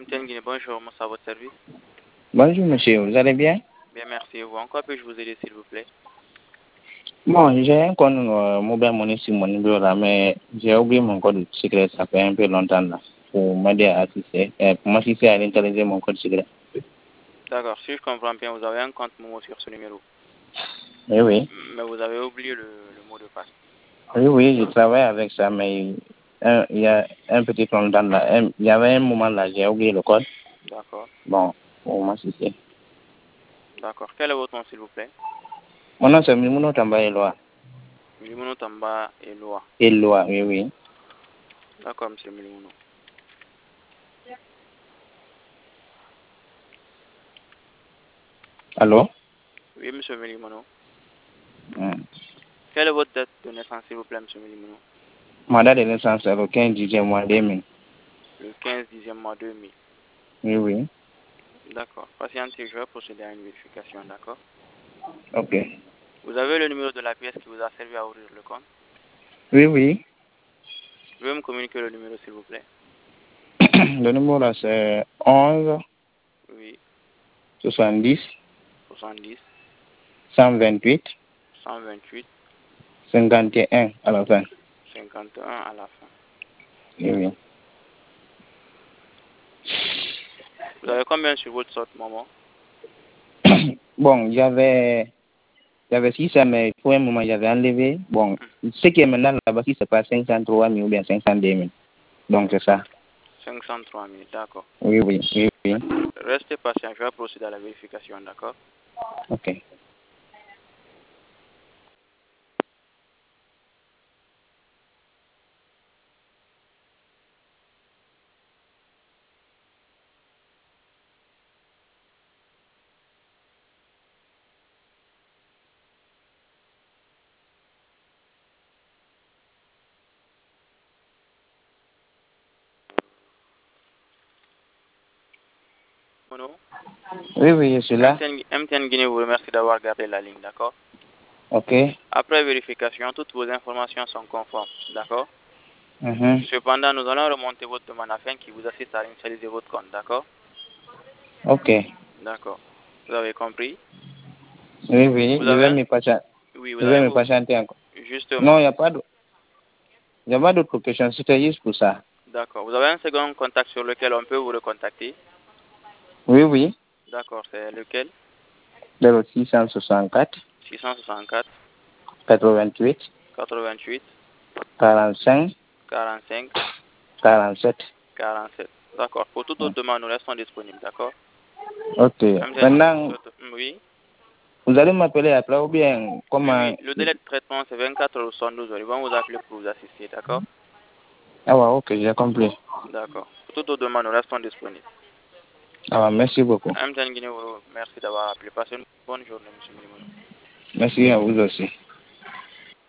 MTN Guinée, bonjour, moi c'est à votre service. Bonjour monsieur, vous allez bien? Bien, merci. Et vous, en quoi puis-je vous aider, s'il vous plaît? Bon, j'ai un compte mobile money sur mon numéro là, mais j'ai oublié mon code secret, ça fait un peu longtemps là, pour m'aider à assister, pour m'assister à intelliger mon code secret. D'accord, si je comprends bien, vous avez un compte Momo sur ce numéro. Oui, oui. Mais vous avez oublié le mot de passe. Oui, oui, je travaille avec ça, mais il y a un petit longtemps là, il y avait un moment là, j'ai oublié le code. D'accord. Bon, pour m'assister. D'accord. Quel est votre nom, s'il vous plaît? Mon nom c'est Mimono Tamba Eloa. Milimono Tamba Eloa. Eloa, oui, oui. D'accord, monsieur Milimono. Allô? Oui, monsieur Milimono. Mm. Quelle est votre date de naissance, s'il vous plaît, monsieur Milimono? Ma date de naissance c'est le 15 10e mois 2000. Le 15 10e mois 2000. Oui, oui. D'accord. Patientez, je vais procéder à une vérification, d'accord? Ok. Vous avez le numéro de la pièce qui vous a servi à ouvrir le compte? Oui, oui. Veuillez me communiquer le numéro, s'il vous plaît. Le numéro là c'est 11 Oui. 70 70 128 128 51 à la fin. 51 à la fin. Oui, oui. Vous avez combien sur votre sorte, maman? Bon, il y avait 600, mais pour un moment, j'avais enlevé. Bon, ce qui est maintenant là-bas, si c'est pas 503 000 ou bien 502 000. Donc, c'est ça. 503 000, d'accord. Oui, oui, oui, oui. Restez patient, je vais procéder à la vérification, d'accord? Ok. Mono, Oui, oui, je suis là. MTN Guinée vous remercie d'avoir gardé la ligne, d'accord? Ok. Après vérification, toutes vos informations sont conformes, d'accord? Mhm. Cependant, nous allons remonter votre demande afin qu'il vous assiste à initialiser votre compte, d'accord? Ok. D'accord. Vous avez compris? Oui, oui, Vous je avez vais un... me patienter. Oui, vous Je vais avez... me patienter encore. Non, Justement. il n'y a pas d'autres questions. C'était juste pour ça. D'accord. Vous avez un second contact sur lequel on peut vous recontacter? Oui, oui. D'accord, c'est lequel? 0664 664 88 88 45 45 47. 47. D'accord. Pour toute autre demande, nous restons disponibles, d'accord? Ok. Maintenant, Oui. vous allez m'appeler après ou bien Oui, comment? oui. Le délai de traitement, c'est 24 heures ou 72 heures. Ils vont vous appeler pour vous assister, d'accord? Ah ouais, ok, j'ai compris. D'accord. Pour toute autre demande, nous restons disponibles. Ah ouais, merci beaucoup. MTN Guinée, merci d'avoir appelé. Passez une bonne journée, monsieur Milimono. Merci à vous aussi.